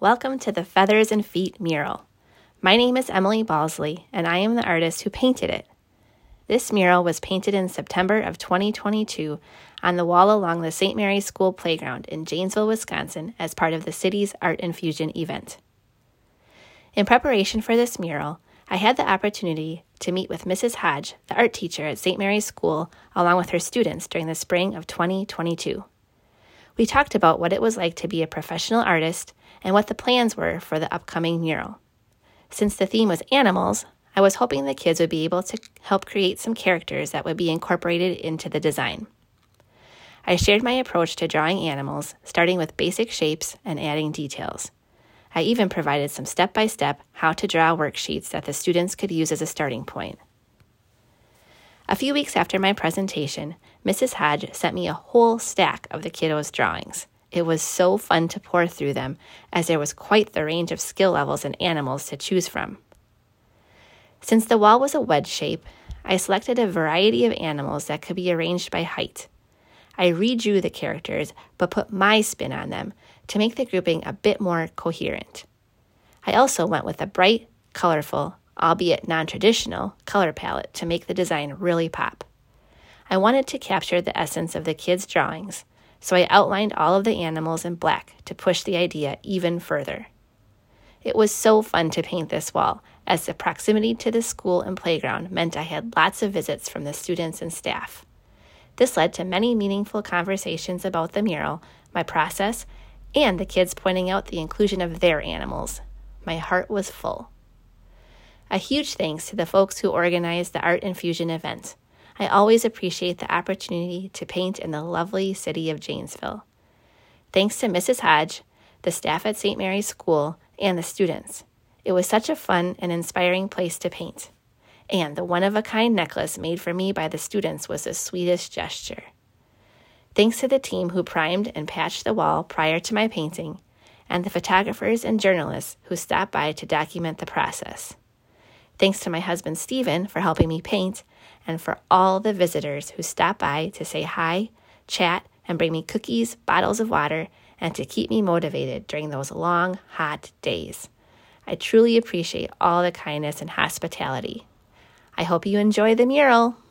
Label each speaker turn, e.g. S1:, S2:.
S1: Welcome to the Feathers and Feet mural. My name is Emily Balsley, and I am the artist who painted it. This mural was painted in September of 2022 on the wall along the St. Mary's School playground in Janesville, Wisconsin, as part of the city's Art Infusion event. In preparation for this mural, I had the opportunity to meet with Mrs. Hodge, the art teacher at St. Mary's School, along with her students during the spring of 2022. We talked about what it was like to be a professional artist and what the plans were for the upcoming mural. Since the theme was animals, I was hoping the kids would be able to help create some characters that would be incorporated into the design. I shared my approach to drawing animals, starting with basic shapes and adding details. I even provided some step-by-step how to draw worksheets that the students could use as a starting point. A few weeks after my presentation, Mrs. Hodge sent me a whole stack of the kiddos' drawings. It was so fun to pour through them, as there was quite the range of skill levels and animals to choose from. Since the wall was a wedge shape, I selected a variety of animals that could be arranged by height. I redrew the characters, but put my spin on them to make the grouping a bit more coherent. I also went with a bright, colorful, albeit non-traditional, color palette to make the design really pop. I wanted to capture the essence of the kids' drawings, so I outlined all of the animals in black to push the idea even further. It was so fun to paint this wall, as the proximity to the school and playground meant I had lots of visits from the students and staff. This led to many meaningful conversations about the mural, my process, and the kids pointing out the inclusion of their animals. My heart was full. A huge thanks to the folks who organized the Art Infusion event. I always appreciate the opportunity to paint in the lovely city of Janesville. Thanks to Mrs. Hodge, the staff at St. Mary's School, and the students. It was such a fun and inspiring place to paint. And the one-of-a-kind necklace made for me by the students was the sweetest gesture. Thanks to the team who primed and patched the wall prior to my painting, and the photographers and journalists who stopped by to document the process. Thanks to my husband Stephen for helping me paint, and for all the visitors who stopped by to say hi, chat, and bring me cookies, bottles of water, and to keep me motivated during those long, hot days. I truly appreciate all the kindness and hospitality. I hope you enjoy the mural.